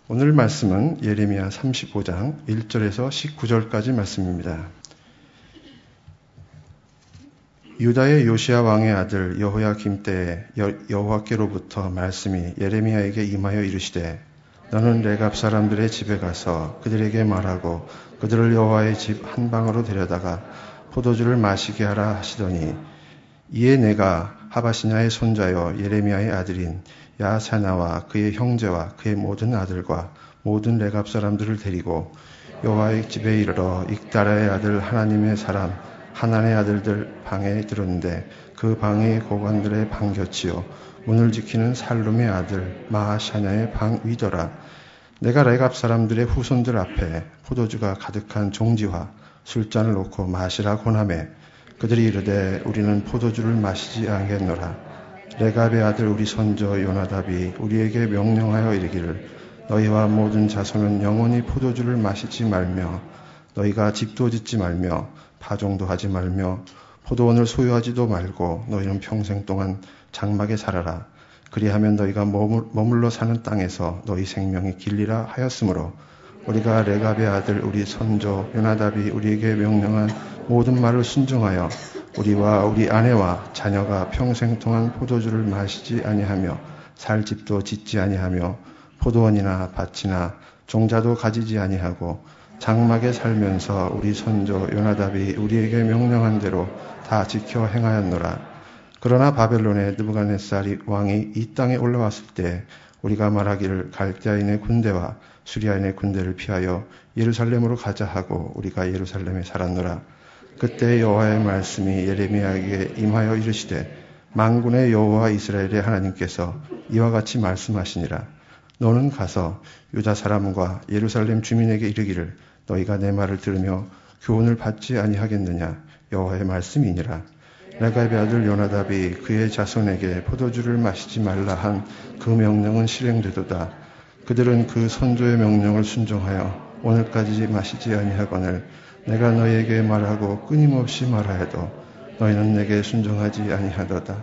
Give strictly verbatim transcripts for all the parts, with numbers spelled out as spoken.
오늘 말씀은 예레미야 삼십오 장 일 절에서 십구 절까지 말씀입니다. 유다의 요시야 왕의 아들 여호야김 때에 여호와께로부터 말씀이 예레미야에게 임하여 이르시되 너는 레갑 사람들의 집에 가서 그들에게 말하고 그들을 여호와의 집 한 방으로 데려다가 포도주를 마시게 하라 하시더니 이에 내가 하바시냐의 손자여 예레미야의 아들인 야사나와 그의 형제와 그의 모든 아들과 모든 레갑 사람들을 데리고 여호와의 집에 이르러 익다라의 아들 하나님의 사람 하난의 아들들 방에 들었는데 그 방이 고관들의 방 곁이요 문을 지키는 살룸의 아들 마아샤냐의 방 위더라. 내가 레갑 사람들의 후손들 앞에 포도주가 가득한 종지와 술잔을 놓고 마시라 권하매 그들이 이르되 우리는 포도주를 마시지 않겠노라. 레갑의 아들 우리 손조 요나답이 우리에게 명령하여 이르기를 너희와 모든 자손은 영원히 포도주를 마시지 말며 너희가 집도 짓지 말며 파종도 하지 말며 포도원을 소유하지도 말고 너희는 평생 동안 장막에 살아라. 그리하면 너희가 머물러 사는 땅에서 너희 생명이 길리라 하였으므로 우리가 레갑의 아들 우리 손조 요나답이 우리에게 명령한 모든 말을 순종하여 우리와 우리 아내와 자녀가 평생 동안 포도주를 마시지 아니하며 살 집도 짓지 아니하며 포도원이나 밭이나 종자도 가지지 아니하고 장막에 살면서 우리 손조 요나답이 우리에게 명령한 대로 다 지켜 행하였노라. 그러나 바벨론의 느부갓네살 왕이 이 땅에 올라왔을 때 우리가 말하기를 갈대아인의 군대와 수리아인의 군대를 피하여 예루살렘으로 가자 하고 우리가 예루살렘에 살았노라. 그때 여호와의 말씀이 예레미야에게 임하여 이르시되 만군의 여호와 이스라엘의 하나님께서 이와 같이 말씀하시니라. 너는 가서 유다 사람과 예루살렘 주민에게 이르기를 너희가 내 말을 들으며 교훈을 받지 아니하겠느냐. 여호와의 말씀이니라. 레갑의 아들 요나답이 그의 자손에게 포도주를 마시지 말라 한 그 명령은 실행되도다. 그들은 그 선조의 명령을 순종하여 오늘까지 마시지 아니하거늘 내가 너희에게 말하고 끊임없이 말하여도 너희는 내게 순종하지 아니하도다.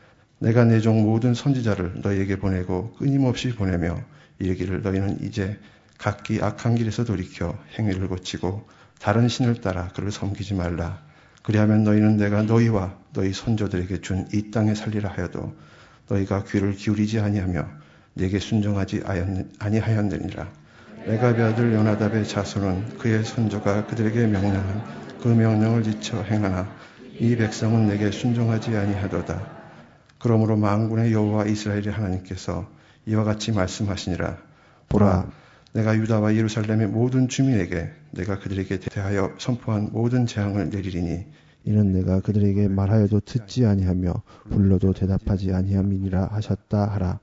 내가 내 종 모든 선지자를 너희에게 보내고 끊임없이 보내며 이르기를 너희는 이제 각기 악한 길에서 돌이켜 행위를 고치고 다른 신을 따라 그를 섬기지 말라. 그리하면 너희는 내가 너희와 너희 손조들에게 준 이 땅에 살리라 하여도 너희가 귀를 기울이지 아니하며 내게 순종하지 아니하였느니라. 레갑의 아들 요나답의 자손은 그의 손조가 그들에게 명령한 그 명령을 지켜 행하나 이 백성은 내게 순종하지 아니하도다. 그러므로 만군의 여호와 이스라엘의 하나님께서 이와 같이 말씀하시니라. 보라, 내가 유다와 예루살렘의 모든 주민에게 내가 그들에게 대하여 선포한 모든 재앙을 내리리니 이는 내가 그들에게 말하여도 듣지 아니하며 불러도 대답하지 아니함이니라 하셨다 하라.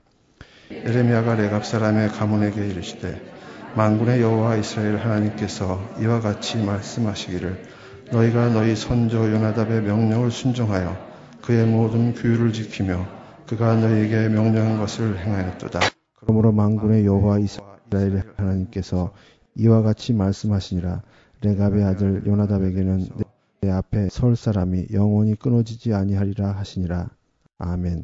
예레미야가 레갑 사람의 가문에게 이르시되 만군의 여호와 이스라엘 하나님께서 이와 같이 말씀하시기를 너희가 너희 손조 요나답의 명령을 순종하여 그의 모든 규율을 지키며 그가 너희에게 명령한 것을 행하였도다. 그러므로 만군의 여호와 이스라엘 하나님께서 이와 같이 말씀하시니라. 레갑의 아들 요나답에게는 내 앞에 설 사람이 영원히 끊어지지 아니하리라 하시니라. 아멘.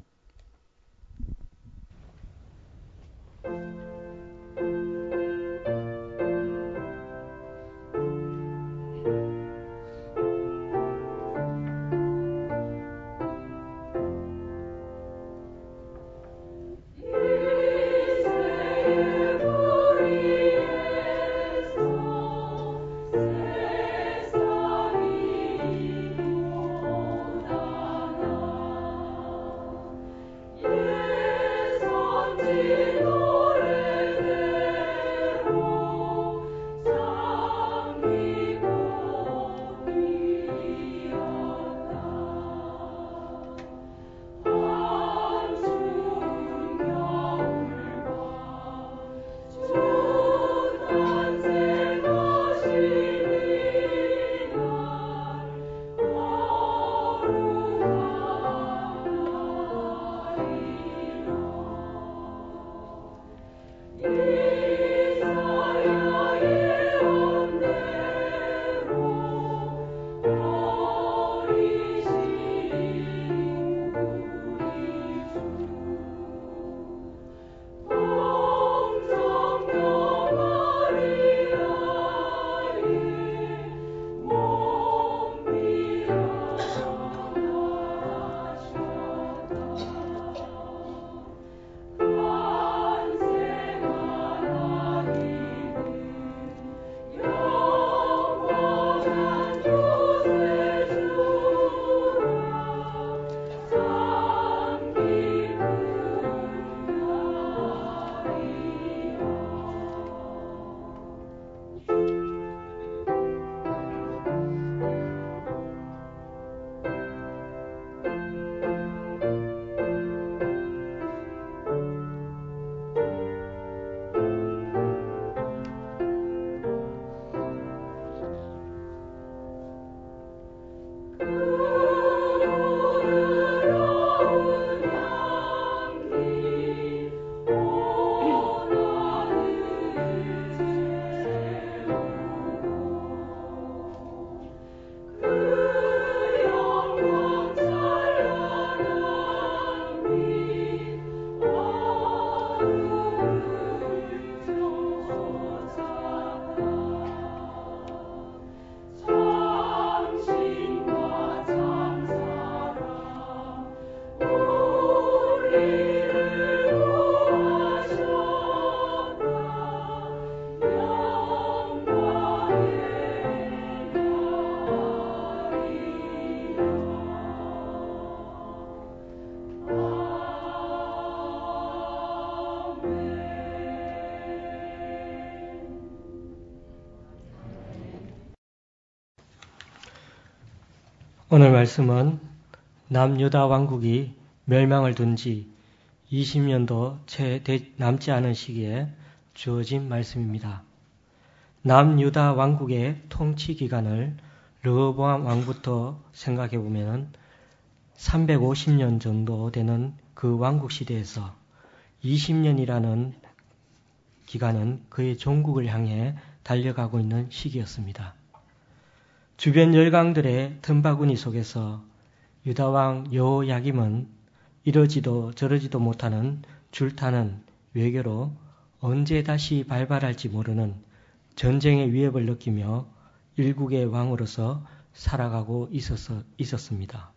오늘 말씀은 남유다 왕국이 멸망을 둔 지 이십 년도 채 남지 않은 시기에 주어진 말씀입니다. 남유다 왕국의 통치 기간을 르호보암 왕부터 생각해 보면 삼백오십 년 정도 되는 그 왕국 시대에서 이십 년이라는 기간은 그의 종국을 향해 달려가고 있는 시기였습니다. 주변 열강들의 틈바구니 속에서 유다왕 여호야김은 이러지도 저러지도 못하는 줄타는 외교로 언제 다시 발발할지 모르는 전쟁의 위협을 느끼며 일국의 왕으로서 살아가고 있었, 있었습니다.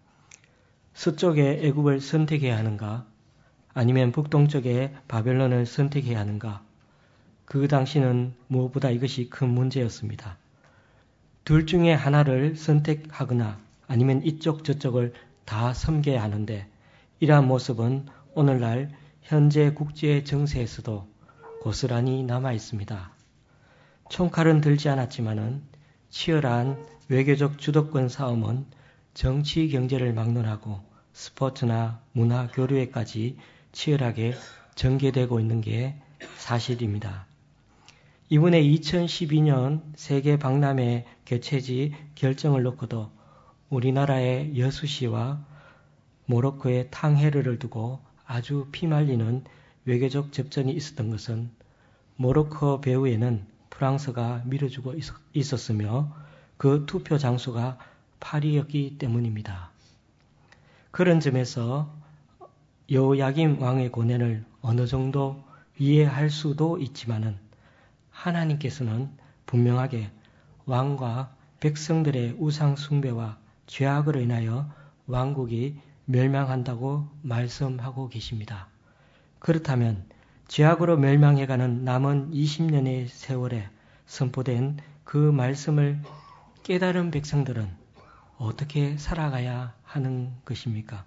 서쪽에 애굽을 선택해야 하는가 아니면 북동쪽에 바벨론을 선택해야 하는가, 그 당시는 무엇보다 이것이 큰 문제였습니다. 둘 중에 하나를 선택하거나 아니면 이쪽 저쪽을 다 섬겨야 하는데, 이러한 모습은 오늘날 현재 국제 정세에서도 고스란히 남아 있습니다. 총칼은 들지 않았지만은 치열한 외교적 주도권 싸움은 정치 경제를 막론하고 스포츠나 문화 교류에까지 치열하게 전개되고 있는 게 사실입니다. 이번에 이천십이 년 세계 박람회 개최지 결정을 놓고도 우리나라의 여수시와 모로코의 탕헤르를 두고 아주 피말리는 외교적 접전이 있었던 것은 모로코 배후에는 프랑스가 밀어주고 있었으며 그 투표 장소가 파리였기 때문입니다. 그런 점에서 여호야김 왕의 고뇌를 어느 정도 이해할 수도 있지만은 하나님께서는 분명하게 왕과 백성들의 우상 숭배와 죄악으로 인하여 왕국이 멸망한다고 말씀하고 계십니다. 그렇다면 죄악으로 멸망해가는 남은 이십 년의 세월에 선포된 그 말씀을 깨달은 백성들은 어떻게 살아가야 하는 것입니까?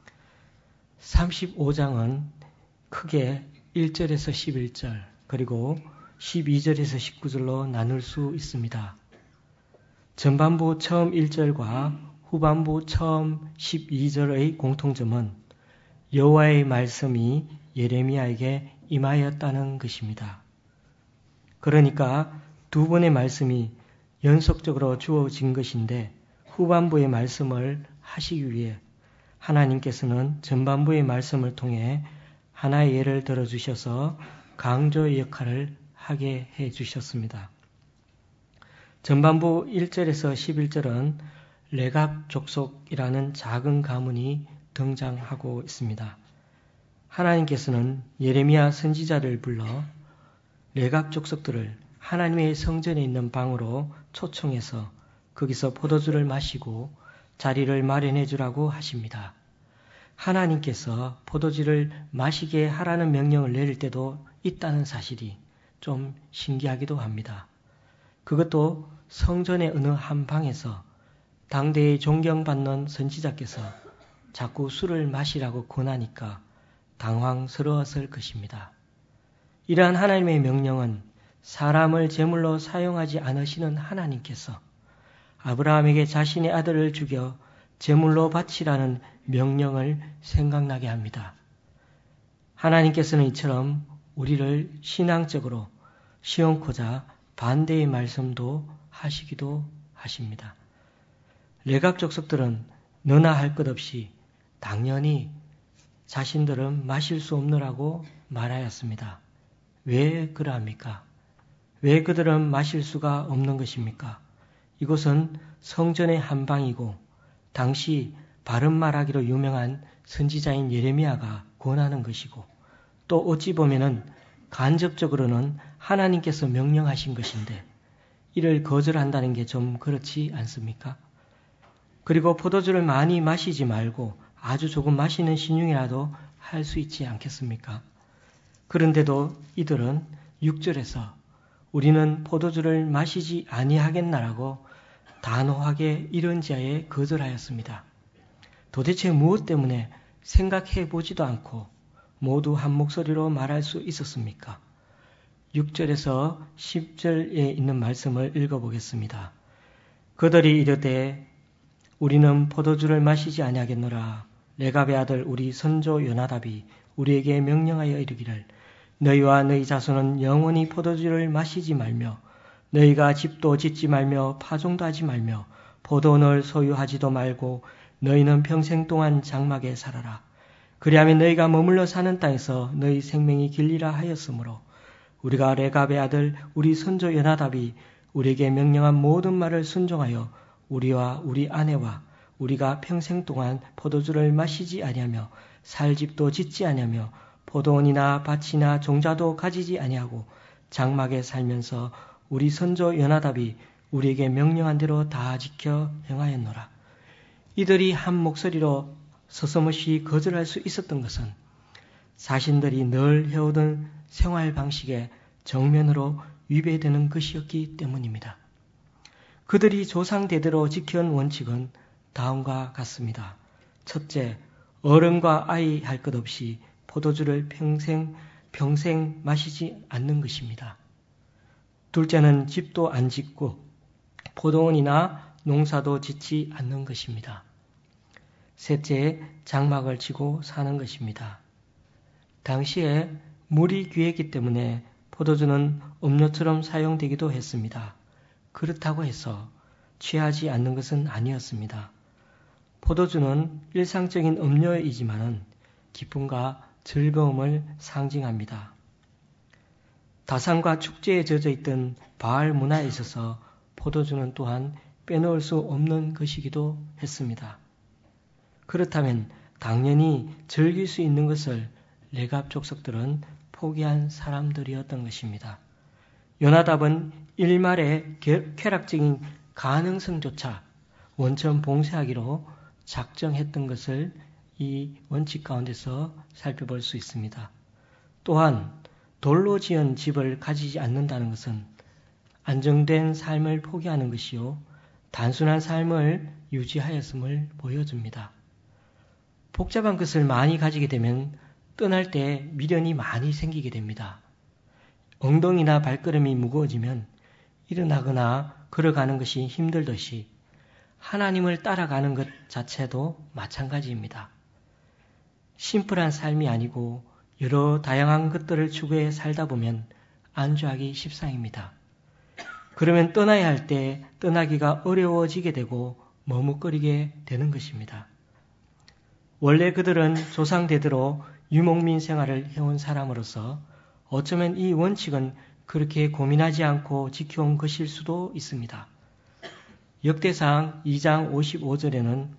삼십오 장은 크게 일 절에서 십일 절 그리고 십이 절에서 십구 절로 나눌 수 있습니다. 전반부 처음 일 절과 후반부 처음 십이 절의 공통점은 여호와의 말씀이 예레미야에게 임하였다는 것입니다. 그러니까 두 번의 말씀이 연속적으로 주어진 것인데, 후반부의 말씀을 하시기 위해 하나님께서는 전반부의 말씀을 통해 하나의 예를 들어주셔서 강조의 역할을 하게 해주셨습니다. 전반부 일 절에서 십일 절은 레갑 족속이라는 작은 가문이 등장하고 있습니다. 하나님께서는 예레미야 선지자를 불러 레갑 족속들을 하나님의 성전에 있는 방으로 초청해서 거기서 포도주를 마시고 자리를 마련해 주라고 하십니다. 하나님께서 포도주를 마시게 하라는 명령을 내릴 때도 있다는 사실이 좀 신기하기도 합니다. 그것도 성전의 어느 한 방에서 당대의 존경받는 선지자께서 자꾸 술을 마시라고 권하니까 당황스러웠을 것입니다. 이러한 하나님의 명령은 사람을 제물로 사용하지 않으시는 하나님께서 아브라함에게 자신의 아들을 죽여 제물로 바치라는 명령을 생각나게 합니다. 하나님께서는 이처럼 우리를 신앙적으로 시험코자 반대의 말씀도 하시기도 하십니다. 레갑 족속들은 너나 할 것 없이 당연히 자신들은 마실 수 없느라고 말하였습니다. 왜 그러합니까? 왜 그들은 마실 수가 없는 것입니까? 이곳은 성전의 한방이고 당시 바른 말하기로 유명한 선지자인 예레미야가 권하는 것이고, 또 어찌 보면은 간접적으로는 하나님께서 명령하신 것인데 이를 거절한다는 게 좀 그렇지 않습니까? 그리고 포도주를 많이 마시지 말고 아주 조금 마시는 신용이라도 할 수 있지 않겠습니까? 그런데도 이들은 육 절에서 우리는 포도주를 마시지 아니하겠나라고 단호하게 이런 자에 거절하였습니다. 도대체 무엇 때문에 생각해 보지도 않고 모두 한 목소리로 말할 수 있었습니까? 육 절에서 십 절에 있는 말씀을 읽어보겠습니다. 그들이 이르되 우리는 포도주를 마시지 아니하겠노라. 레갑의 아들 우리 선조 요나답이 우리에게 명령하여 이르기를 너희와 너희 자손은 영원히 포도주를 마시지 말며 너희가 집도 짓지 말며 파종도 하지 말며 포도원을 소유하지도 말고 너희는 평생 동안 장막에 살아라. 그리하면 너희가 머물러 사는 땅에서 너희 생명이 길리라 하였으므로 우리가 레갑의 아들 우리 선조 요나답이 우리에게 명령한 모든 말을 순종하여 우리와 우리 아내와 우리가 평생 동안 포도주를 마시지 아니하며 살 집도 짓지 아니하며 포도원이나 밭이나 종자도 가지지 아니하고 장막에 살면서 우리 선조 요나답이 우리에게 명령한 대로 다 지켜 행하였노라. 이들이 한 목소리로 서슴없이 거절할 수 있었던 것은 자신들이 늘 해오던 생활 방식에 정면으로 위배되는 것이었기 때문입니다. 그들이 조상 대대로 지켜온 원칙은 다음과 같습니다. 첫째, 어른과 아이 할 것 없이 포도주를 평생 평생 마시지 않는 것입니다. 둘째는 집도 안 짓고 포도원이나 농사도 짓지 않는 것입니다. 셋째, 장막을 치고 사는 것입니다. 당시에 물이 귀했기 때문에 포도주는 음료처럼 사용되기도 했습니다. 그렇다고 해서 취하지 않는 것은 아니었습니다. 포도주는 일상적인 음료이지만 기쁨과 즐거움을 상징합니다. 다산과 축제에 젖어 있던 바알 문화에 있어서 포도주는 또한 빼놓을 수 없는 것이기도 했습니다. 그렇다면 당연히 즐길 수 있는 것을 레갑 족속들은 포기한 사람들이었던 것입니다. 요나답은 일말의 쾌락적인 가능성조차 원천 봉쇄하기로 작정했던 것을 이 원칙 가운데서 살펴볼 수 있습니다. 또한 돌로 지은 집을 가지지 않는다는 것은 안정된 삶을 포기하는 것이요 단순한 삶을 유지하였음을 보여줍니다. 복잡한 것을 많이 가지게 되면 떠날 때 미련이 많이 생기게 됩니다. 엉덩이나 발걸음이 무거워지면 일어나거나 걸어가는 것이 힘들듯이 하나님을 따라가는 것 자체도 마찬가지입니다. 심플한 삶이 아니고 여러 다양한 것들을 추구해 살다 보면 안주하기 십상입니다. 그러면 떠나야 할 때 떠나기가 어려워지게 되고 머뭇거리게 되는 것입니다. 원래 그들은 조상대대로 유목민 생활을 해온 사람으로서 어쩌면 이 원칙은 그렇게 고민하지 않고 지켜온 것일 수도 있습니다. 역대상 이 장 오십오 절에는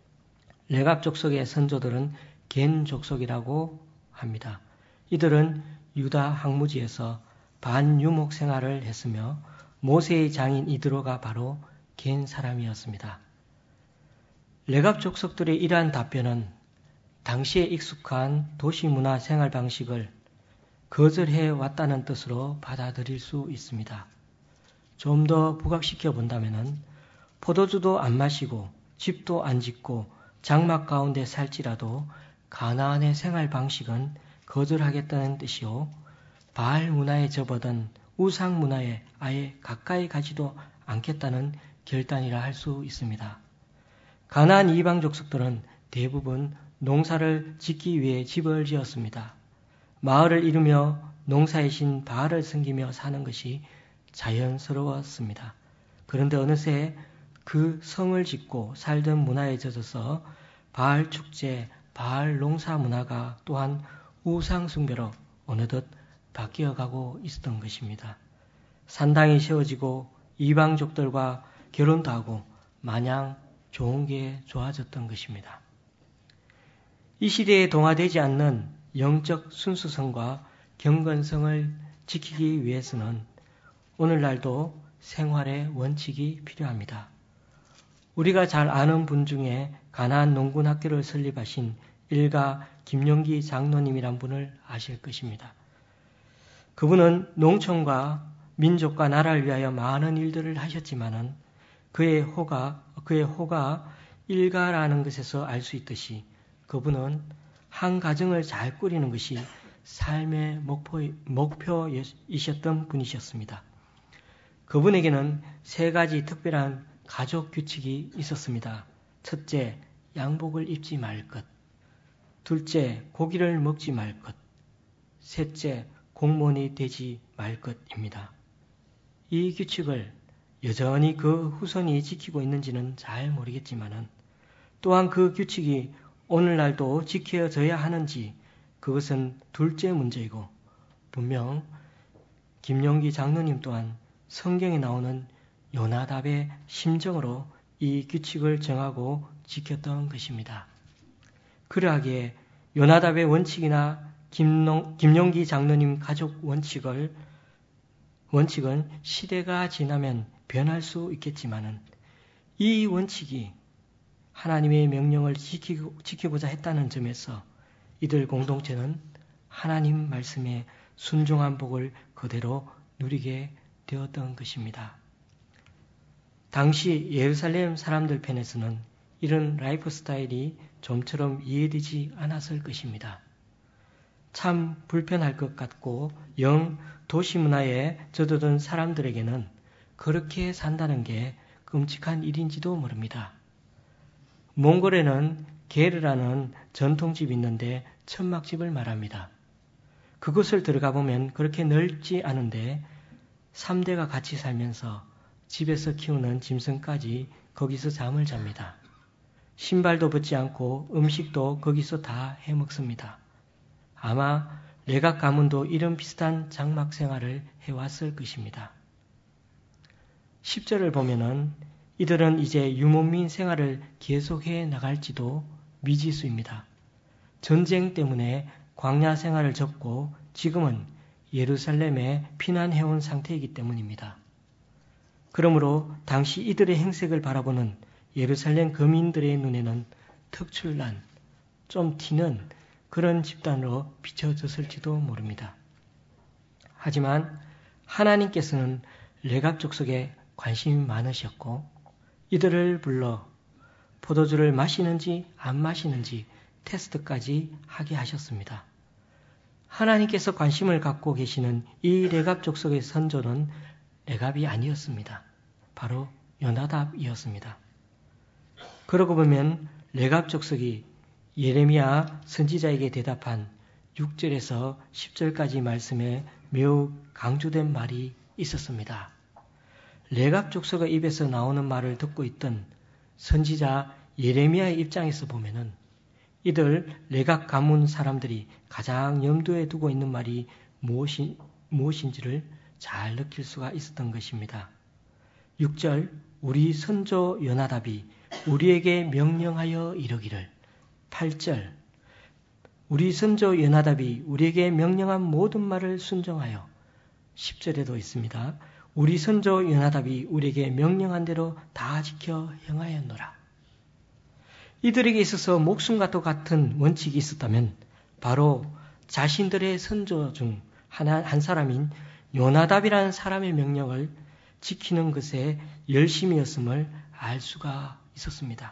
레갑 족속의 선조들은 겐 족속이라고 합니다. 이들은 유다 항무지에서 반유목 생활을 했으며 모세의 장인 이드로가 바로 겐 사람이었습니다. 레갑 족속들의 이러한 답변은 당시에 익숙한 도시문화 생활 방식을 거절해 왔다는 뜻으로 받아들일 수 있습니다. 좀 더 부각시켜 본다면 포도주도 안 마시고 집도 안 짓고 장막 가운데 살지라도 가나안의 생활 방식은 거절하겠다는 뜻이요 바알 문화에 접어든 우상 문화에 아예 가까이 가지도 않겠다는 결단이라 할 수 있습니다. 가나안 이방 족속들은 대부분 농사를 짓기 위해 집을 지었습니다. 마을을 이루며 농사의 신 바알을 섬기며 사는 것이 자연스러웠습니다. 그런데 어느새 그 성을 짓고 살던 문화에 젖어서 바알 축제, 바알 농사 문화가 또한 우상 숭배로 어느덧 바뀌어가고 있었던 것입니다. 산당이 세워지고 이방족들과 결혼도 하고 마냥 좋은 게 좋아졌던 것입니다. 이 시대에 동화되지 않는 영적 순수성과 경건성을 지키기 위해서는 오늘날도 생활의 원칙이 필요합니다. 우리가 잘 아는 분 중에 가나안 농군학교를 설립하신 일가 김용기 장로님이란 분을 아실 것입니다. 그분은 농촌과 민족과 나라를 위하여 많은 일들을 하셨지만은 그의 호가, 그의 호가 일가라는 것에서 알 수 있듯이 그분은 한 가정을 잘 꾸리는 것이 삶의 목표, 목표이셨던 분이셨습니다. 그분에게는 세 가지 특별한 가족 규칙이 있었습니다. 첫째, 양복을 입지 말 것. 둘째, 고기를 먹지 말 것. 셋째, 공무원이 되지 말 것입니다. 이 규칙을 여전히 그 후손이 지키고 있는지는 잘 모르겠지만은 또한 그 규칙이 오늘날도 지켜져야 하는지 그것은 둘째 문제이고 분명 김용기 장로님 또한 성경에 나오는 요나답의 심정으로 이 규칙을 정하고 지켰던 것입니다. 그러하기에 요나답의 원칙이나 김농, 김용기 장로님 가족 원칙을, 원칙은 시대가 지나면 변할 수 있겠지만은 이 원칙이 하나님의 명령을 지키고, 지키고자 했다는 점에서 이들 공동체는 하나님 말씀에 순종한 복을 그대로 누리게 되었던 것입니다. 당시 예루살렘 사람들 편에서는 이런 라이프 스타일이 좀처럼 이해되지 않았을 것입니다. 참 불편할 것 같고 영 도시 문화에 젖어든 사람들에게는 그렇게 산다는 게 끔찍한 일인지도 모릅니다. 몽골에는 게르라는 전통집이 있는데 천막집을 말합니다. 그곳을 들어가 보면 그렇게 넓지 않은데 삼 대가 같이 살면서 집에서 키우는 짐승까지 거기서 잠을 잡니다. 신발도 벗지 않고 음식도 거기서 다 해먹습니다. 아마 레각 가문도 이런 비슷한 장막 생활을 해왔을 것입니다. 십 절을 보면은 이들은 이제 유목민 생활을 계속해 나갈지도 미지수입니다. 전쟁 때문에 광야 생활을 접고 지금은 예루살렘에 피난해온 상태이기 때문입니다. 그러므로 당시 이들의 행색을 바라보는 예루살렘 거민들의 눈에는 특출난, 좀 튀는 그런 집단으로 비춰졌을지도 모릅니다. 하지만 하나님께서는 레갑 족속에 관심이 많으셨고 이들을 불러 포도주를 마시는지 안 마시는지 테스트까지 하게 하셨습니다. 하나님께서 관심을 갖고 계시는 이 레갑 족속의 선조는 레갑이 아니었습니다. 바로 요나답이었습니다. 그러고 보면 레갑 족속이 예레미야 선지자에게 대답한 육 절에서 십 절까지 말씀에 매우 강조된 말이 있었습니다. 레갑 족속의 입에서 나오는 말을 듣고 있던 선지자 예레미야의 입장에서 보면은 이들 레갑 가문 사람들이 가장 염두에 두고 있는 말이 무엇이, 무엇인지를 잘 느낄 수가 있었던 것입니다. 육 절 우리 선조 요나답이 우리에게 명령하여 이르기를. 팔 절 우리 선조 요나답이 우리에게 명령한 모든 말을 순종하여. 십 절에도 있습니다. 우리 선조 요나답이 우리에게 명령한 대로 다 지켜 행하였노라. 이들에게 있어서 목숨과 같은 원칙이 있었다면 바로 자신들의 선조 중 하나, 한 사람인 요나답이라는 사람의 명령을 지키는 것에 열심이었음을 알 수가 있었습니다.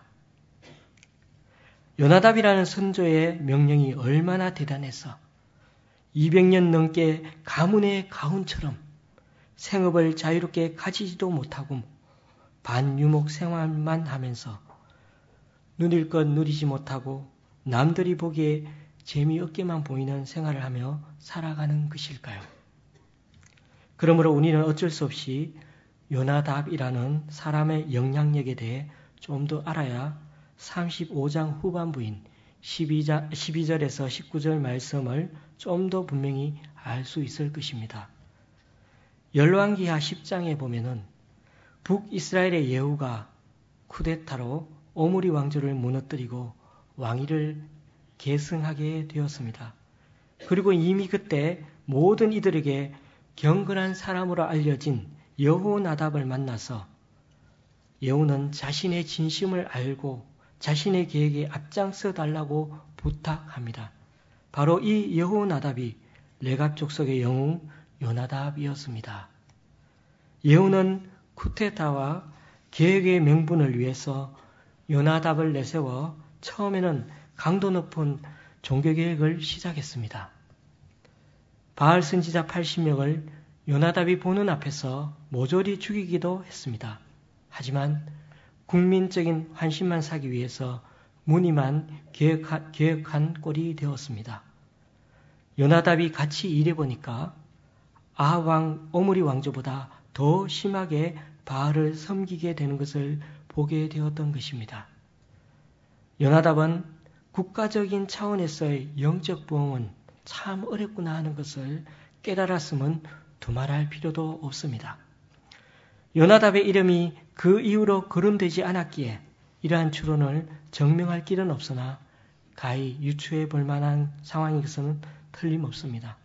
요나답이라는 선조의 명령이 얼마나 대단해서 이백 년 넘게 가문의 가훈처럼 생업을 자유롭게 가지지도 못하고 반유목 생활만 하면서 누릴 것 누리지 못하고 남들이 보기에 재미없게만 보이는 생활을 하며 살아가는 것일까요? 그러므로 우리는 어쩔 수 없이 요나답이라는 사람의 영향력에 대해 좀 더 알아야 삼십오 장 후반부인 십이 절에서 십구 절 말씀을 좀 더 분명히 알 수 있을 것입니다. 열왕기하 십 장에 보면은 북이스라엘의 예후가 쿠데타로 오므리 왕조를 무너뜨리고 왕위를 계승하게 되었습니다. 그리고 이미 그때 모든 이들에게 경건한 사람으로 알려진 여호나답을 만나서 여호는 자신의 진심을 알고 자신의 계획에 앞장서 달라고 부탁합니다. 바로 이 여호나답이 레갑 족속의 영웅 요나답이었습니다. 여호는 쿠데타와 계획의 명분을 위해서 요나답을 내세워 처음에는 강도 높은 종교개혁을 시작했습니다. 바알 선지자 팔십 명을 요나답이 보는 앞에서 모조리 죽이기도 했습니다. 하지만 국민적인 환심만 사기 위해서 무늬만 계획한, 계획한 꼴이 되었습니다. 요나답이 같이 일해보니까 아합 왕 오므리 왕조보다 더 심하게 바알을 섬기게 되는 것을 보게 되었던 것입니다. 요나답은 국가적인 차원에서의 영적 부흥은 참 어렵구나 하는 것을 깨달았음은 두말할 필요도 없습니다. 요나답의 이름이 그 이후로 거론되지 않았기에 이러한 추론을 증명할 길은 없으나 가히 유추해 볼 만한 상황인 것은 틀림없습니다.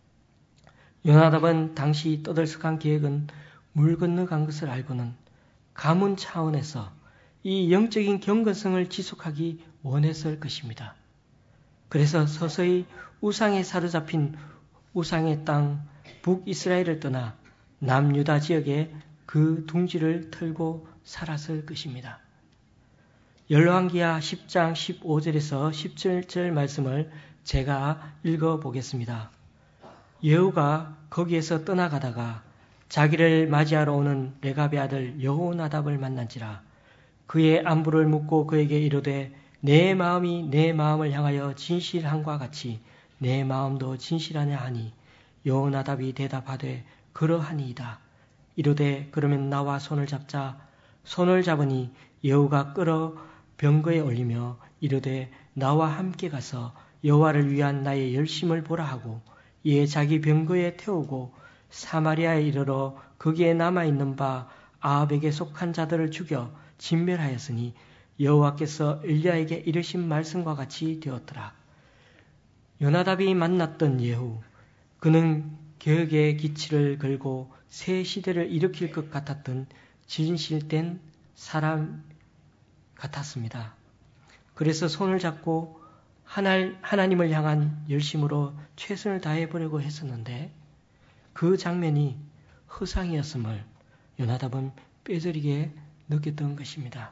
요나답은 당시 떠들썩한 계획은 물 건너간 것을 알고는 가문 차원에서 이 영적인 경건성을 지속하기 원했을 것입니다. 그래서 서서히 우상에 사로잡힌 우상의 땅 북이스라엘을 떠나 남유다 지역에 그 둥지를 털고 살았을 것입니다. 열왕기하 십 장 십오 절에서 십칠 절 말씀을 제가 읽어보겠습니다. 예후가 거기에서 떠나가다가 자기를 맞이하러 오는 레갑의 아들 여호나답을 만난지라. 그의 안부를 묻고 그에게 이르되 내 마음이 내 마음을 향하여 진실함과 같이 내 마음도 진실하냐 하니 여호나답이 대답하되 그러하니이다. 이르되 그러면 나와 손을 잡자. 손을 잡으니 여호가 끌어 병거에 올리며 이르되 나와 함께 가서 여호와를 위한 나의 열심을 보라 하고 이에 자기 병거에 태우고 사마리아에 이르러 거기에 남아있는 바 아합에게 속한 자들을 죽여 진멸하였으니 여호와께서 엘리야에게 이르신 말씀과 같이 되었더라. 요나답이 만났던 예후, 그는 계획의 기치를 걸고 새 시대를 일으킬 것 같았던 진실된 사람 같았습니다. 그래서 손을 잡고 하나님을 향한 열심으로 최선을 다해보려고 했었는데 그 장면이 허상이었음을 요나답은 뼈저리게 느꼈던 것입니다.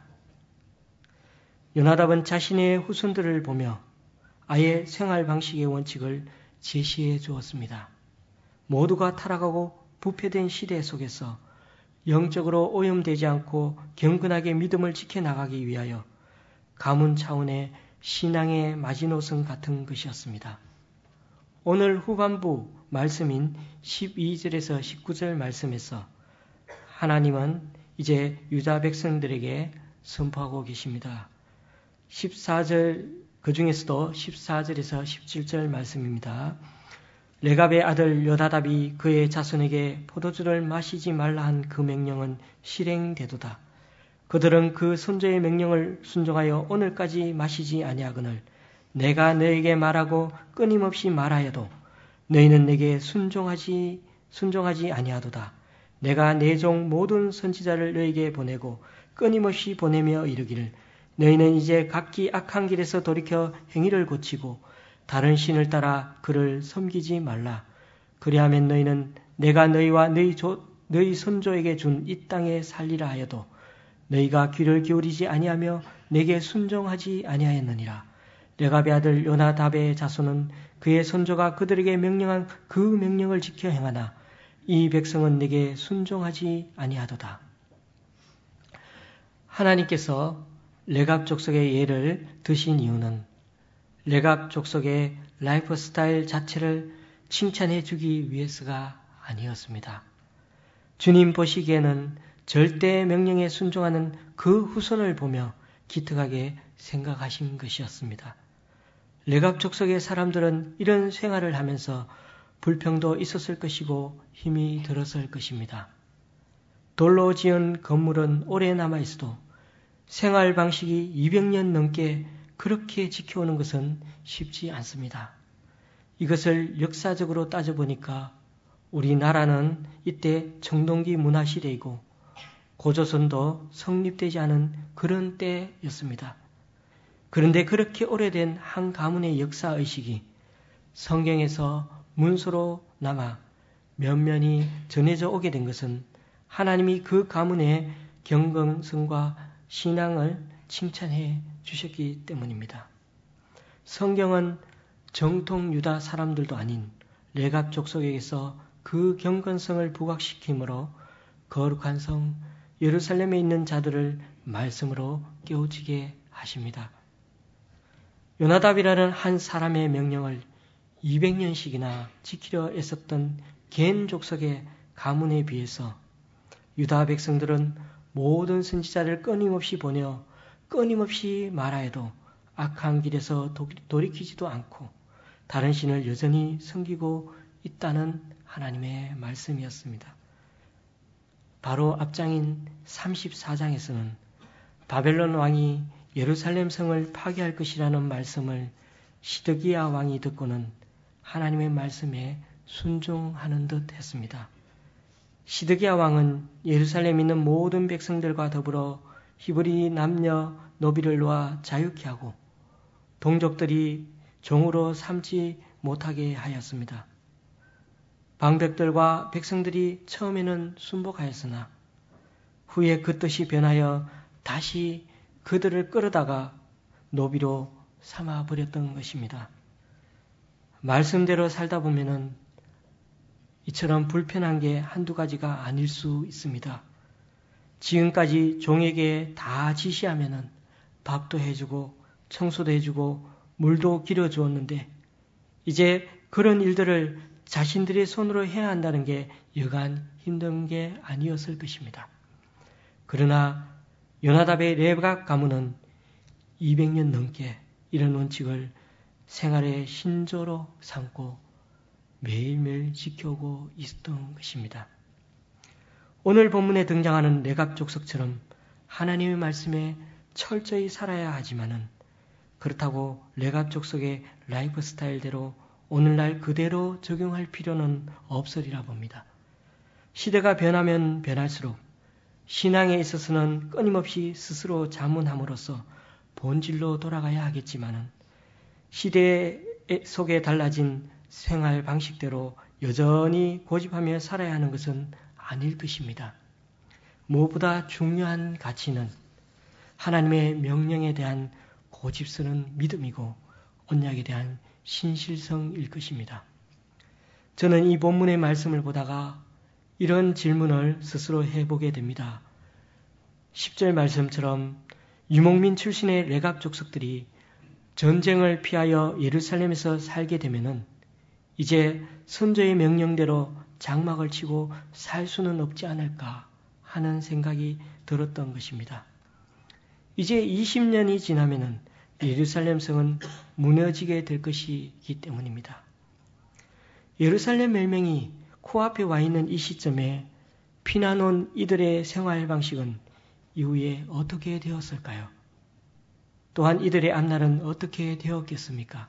요나답은 자신의 후손들을 보며 아예 생활 방식의 원칙을 제시해 주었습니다. 모두가 타락하고 부패된 시대 속에서 영적으로 오염되지 않고 경건하게 믿음을 지켜나가기 위하여 가문 차원의 신앙의 마지노선 같은 것이었습니다. 오늘 후반부 말씀인 십이 절에서 십구 절 말씀에서 하나님은 이제 유다 백성들에게 선포하고 계십니다. 십사 절, 그 중에서도 십사 절에서 십칠 절 말씀입니다. 레갑의 아들 요나답이 그의 자손에게 포도주를 마시지 말라 한 그 명령은 실행되도다. 그들은 그 선조의 명령을 순종하여 오늘까지 마시지 아니하거늘 내가 너에게 말하고 끊임없이 말하여도 너희는 내게 순종하지 순종하지 아니하도다. 내가 내 종 모든 선지자를 너에게 보내고 끊임없이 보내며 이르기를 너희는 이제 각기 악한 길에서 돌이켜 행위를 고치고 다른 신을 따라 그를 섬기지 말라. 그리하면 너희는 내가 너희와 너희, 조, 너희 선조에게 준 이 땅에 살리라 하여도 너희가 귀를 기울이지 아니하며 내게 순종하지 아니하였느니라. 레갑의 아들 요나답의 자손은 그의 선조가 그들에게 명령한 그 명령을 지켜 행하나 이 백성은 내게 순종하지 아니하도다. 하나님께서 레갑 족속의 예를 드신 이유는 레갑 족속의 라이프 스타일 자체를 칭찬해 주기 위해서가 아니었습니다. 주님 보시기에는 절대 명령에 순종하는 그 후손을 보며 기특하게 생각하신 것이었습니다. 레갑 족속의 사람들은 이런 생활을 하면서 불평도 있었을 것이고 힘이 들었을 것입니다. 돌로 지은 건물은 오래 남아있어도 생활 방식이 이백 년 넘게 그렇게 지켜오는 것은 쉽지 않습니다. 이것을 역사적으로 따져보니까 우리나라는 이때 청동기 문화시대이고 고조선도 성립되지 않은 그런 때였습니다. 그런데 그렇게 오래된 한 가문의 역사의식이 성경에서 문서로 남아 면면이 전해져 오게 된 것은 하나님이 그 가문의 경건성과 신앙을 칭찬해 주셨기 때문입니다. 성경은 정통 유다 사람들도 아닌 레갑 족속에게서 그 경건성을 부각시키므로 거룩한 성 예루살렘에 있는 자들을 말씀으로 깨우치게 하십니다. 요나답이라는 한 사람의 명령을 이백 년씩이나 지키려 애썼던 겐 족속의 가문에 비해서 유다 백성들은 모든 선지자를 끊임없이 보내어 끊임없이 말하여도 악한 길에서 돌이키지도 않고 다른 신을 여전히 섬기고 있다는 하나님의 말씀이었습니다. 바로 앞장인 삼십사 장에서는 바벨론 왕이 예루살렘 성을 파괴할 것이라는 말씀을 시드기야 왕이 듣고는 하나님의 말씀에 순종하는 듯 했습니다. 시드기야 왕은 예루살렘에 있는 모든 백성들과 더불어 히브리 남녀 노비를 놓아 자유케 하고 동족들이 종으로 삼지 못하게 하였습니다. 방백들과 백성들이 처음에는 순복하였으나 후에 그 뜻이 변하여 다시 그들을 끌어다가 노비로 삼아버렸던 것입니다. 말씀대로 살다 보면은 이처럼 불편한 게 한두 가지가 아닐 수 있습니다. 지금까지 종에게 다 지시하면은 밥도 해주고 청소도 해주고 물도 길어주었는데 이제 그런 일들을 자신들의 손으로 해야 한다는 게 여간 힘든 게 아니었을 것입니다. 그러나 요나답의 레갑 가문은 이백 년 넘게 이런 원칙을 생활의 신조로 삼고 매일매일 지켜오고 있었던 것입니다. 오늘 본문에 등장하는 레갑 족속처럼 하나님의 말씀에 철저히 살아야 하지만은 그렇다고 레갑 족속의 라이프 스타일대로 오늘날 그대로 적용할 필요는 없으리라 봅니다. 시대가 변하면 변할수록 신앙에 있어서는 끊임없이 스스로 자문함으로써 본질로 돌아가야 하겠지만은 시대 속에 달라진 생활 방식대로 여전히 고집하며 살아야 하는 것은 아닐 것입니다. 무엇보다 중요한 가치는 하나님의 명령에 대한 고집스러운 믿음이고 언약에 대한 신실성일 것입니다. 저는 이 본문의 말씀을 보다가 이런 질문을 스스로 해보게 됩니다. 십 절 말씀처럼 유목민 출신의 레갑 족속들이 전쟁을 피하여 예루살렘에서 살게 되면은 이제 선조의 명령대로 장막을 치고 살 수는 없지 않을까 하는 생각이 들었던 것입니다. 이제 이십 년이 지나면은 예루살렘 성은 무너지게 될 것이기 때문입니다. 예루살렘 멸망이 코앞에 와 있는 이 시점에 피난 온 이들의 생활 방식은 이후에 어떻게 되었을까요? 또한 이들의 앞날은 어떻게 되었겠습니까?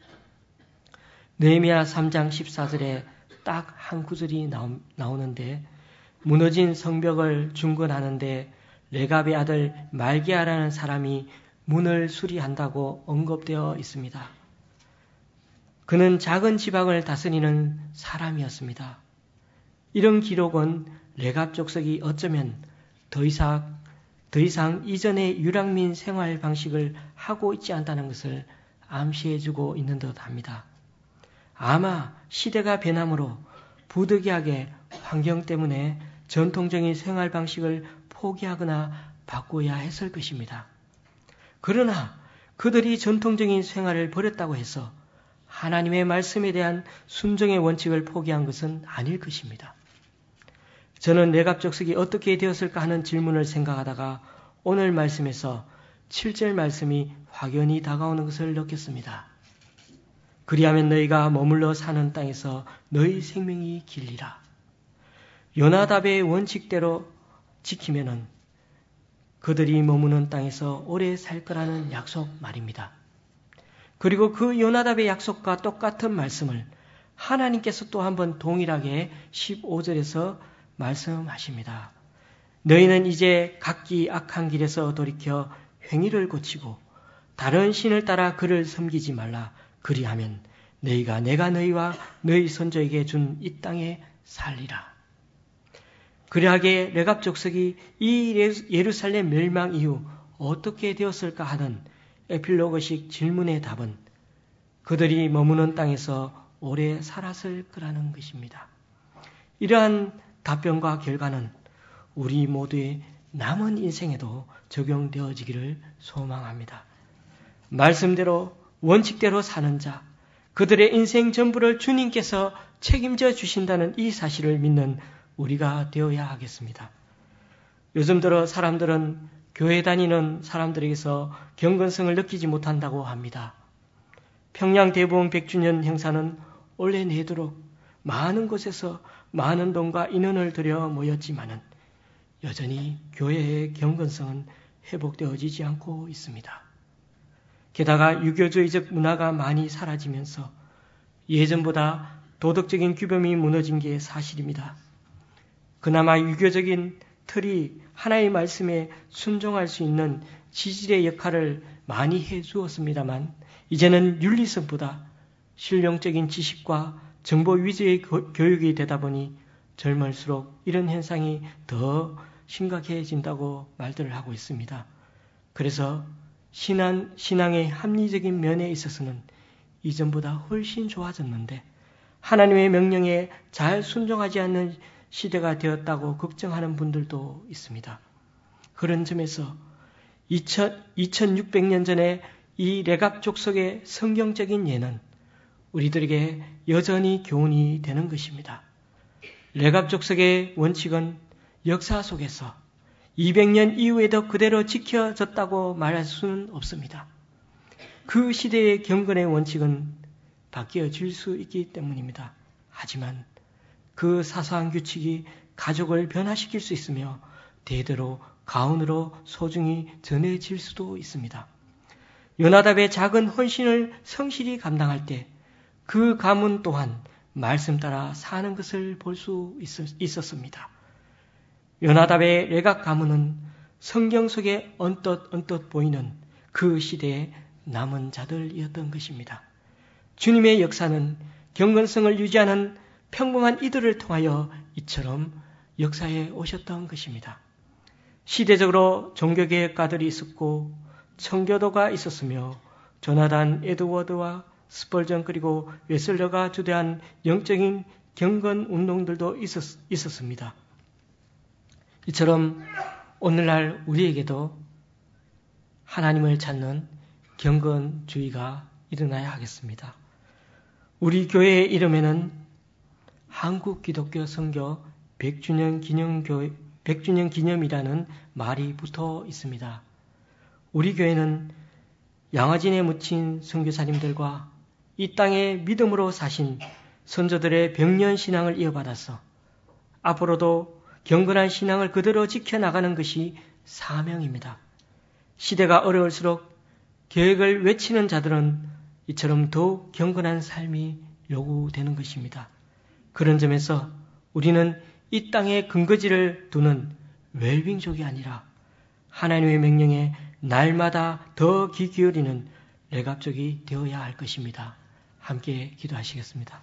느헤미야 삼 장 십사 절에 딱 한 구절이 나오, 나오는데 무너진 성벽을 중건하는데 레갑의 아들 말기야라는 사람이 문을 수리한다고 언급되어 있습니다. 그는 작은 지방을 다스리는 사람이었습니다. 이런 기록은 레갑 족속이 어쩌면 더 이상, 더 이상 이전의 유랑민 생활 방식을 하고 있지 않다는 것을 암시해주고 있는 듯 합니다. 아마 시대가 변함으로 부득이하게 환경 때문에 전통적인 생활 방식을 포기하거나 바꿔야 했을 것입니다. 그러나 그들이 전통적인 생활을 버렸다고 해서 하나님의 말씀에 대한 순종의 원칙을 포기한 것은 아닐 것입니다. 저는 레갑 족속이 어떻게 되었을까 하는 질문을 생각하다가 오늘 말씀에서 칠 절 말씀이 확연히 다가오는 것을 느꼈습니다. 그리하면 너희가 머물러 사는 땅에서 너희 생명이 길리라. 요나답의 원칙대로 지키면은 그들이 머무는 땅에서 오래 살 거라는 약속 말입니다. 그리고 그 요나답의 약속과 똑같은 말씀을 하나님께서 또 한번 동일하게 십오 절에서 말씀하십니다. 너희는 이제 각기 악한 길에서 돌이켜 행위를 고치고 다른 신을 따라 그를 섬기지 말라. 그리하면 너희가 내가 너희와 너희 선조에게 준 이 땅에 살리라. 그리하게 레갑 족속이 이 예루살렘 멸망 이후 어떻게 되었을까 하는 에필로그식 질문의 답은 그들이 머무는 땅에서 오래 살았을 거라는 것입니다. 이러한 답변과 결과는 우리 모두의 남은 인생에도 적용되어지기를 소망합니다. 말씀대로 원칙대로 사는 자, 그들의 인생 전부를 주님께서 책임져 주신다는 이 사실을 믿는 우리가 되어야 하겠습니다. 요즘 들어 사람들은 교회 다니는 사람들에게서 경건성을 느끼지 못한다고 합니다. 평양 대부흥 백 주년 행사는 올해 내도록 많은 곳에서 많은 돈과 인원을 들여 모였지만은 여전히 교회의 경건성은 회복되어지지 않고 있습니다. 게다가 유교주의적 문화가 많이 사라지면서 예전보다 도덕적인 규범이 무너진 게 사실입니다. 그나마 유교적인 틀이 하나의 말씀에 순종할 수 있는 지질의 역할을 많이 해주었습니다만 이제는 윤리성보다 실용적인 지식과 정보 위주의 교육이 되다 보니 젊을수록 이런 현상이 더 심각해진다고 말들을 하고 있습니다. 그래서 신앙, 신앙의 합리적인 면에 있어서는 이전보다 훨씬 좋아졌는데 하나님의 명령에 잘 순종하지 않는 시대가 되었다고 걱정하는 분들도 있습니다. 그런 점에서 이천육백 년 전에 이 레갑 족속의 성경적인 예는 우리들에게 여전히 교훈이 되는 것입니다. 레갑 족속의 원칙은 역사 속에서 이백 년 이후에도 그대로 지켜졌다고 말할 수는 없습니다. 그 시대의 경건의 원칙은 바뀌어질 수 있기 때문입니다. 하지만 그 사소한 규칙이 가족을 변화시킬 수 있으며 대대로 가훈으로 소중히 전해질 수도 있습니다. 요나답의 작은 헌신을 성실히 감당할 때 그 가문 또한 말씀 따라 사는 것을 볼 수 있었습니다. 요나답의 레갑 가문은 성경 속에 언뜻 언뜻 보이는 그 시대의 남은 자들이었던 것입니다. 주님의 역사는 경건성을 유지하는 평범한 이들을 통하여 이처럼 역사에 오셨던 것입니다. 시대적으로 종교개혁가들이 있었고 청교도가 있었으며 조나단 에드워드와 스펄전 그리고 웨슬러가 주도한 영적인 경건 운동들도 있었, 있었습니다. 이처럼 오늘날 우리에게도 하나님을 찾는 경건주의가 일어나야 하겠습니다. 우리 교회의 이름에는 한국 기독교 선교 백 주년 기념교회, 백 주년 기념이라는 말이 붙어 있습니다. 우리 교회는 양화진에 묻힌 선교사님들과 이 땅에 믿음으로 사신 선조들의 백년 신앙을 이어받아서 앞으로도 경건한 신앙을 그대로 지켜나가는 것이 사명입니다. 시대가 어려울수록 계획을 외치는 자들은 이처럼 더욱 경건한 삶이 요구되는 것입니다. 그런 점에서 우리는 이 땅에 근거지를 두는 웰빙족이 아니라 하나님의 명령에 날마다 더 귀 기울이는 레갑족이 되어야 할 것입니다. 함께 기도하시겠습니다.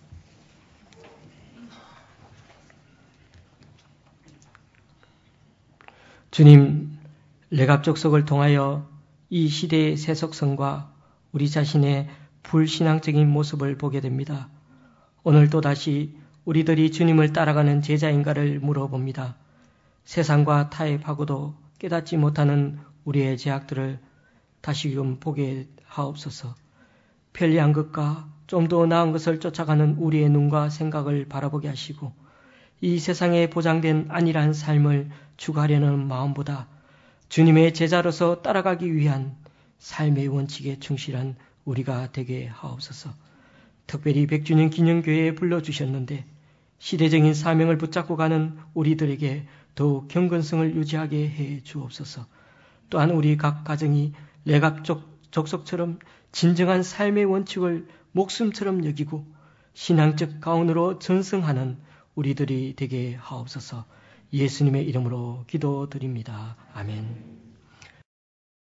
주님, 레갑 족속을 통하여 이 시대의 세속성과 우리 자신의 불신앙적인 모습을 보게 됩니다. 오늘 또다시 우리들이 주님을 따라가는 제자인가를 물어봅니다. 세상과 타협하고도 깨닫지 못하는 우리의 죄악들을 다시금 보게 하옵소서. 편리한 것과 좀 더 나은 것을 쫓아가는 우리의 눈과 생각을 바라보게 하시고 이 세상에 보장된 안일한 삶을 추구하려는 마음보다 주님의 제자로서 따라가기 위한 삶의 원칙에 충실한 우리가 되게 하옵소서. 특별히 백 주년 기념교회에 불러주셨는데 시대적인 사명을 붙잡고 가는 우리들에게 더욱 경건성을 유지하게 해 주옵소서. 또한 우리 각 가정이 레갑 족속처럼 진정한 삶의 원칙을 목숨처럼 여기고 신앙적 가운으로 전승하는 우리들이 되게 하옵소서. 예수님의 이름으로 기도드립니다. 아멘.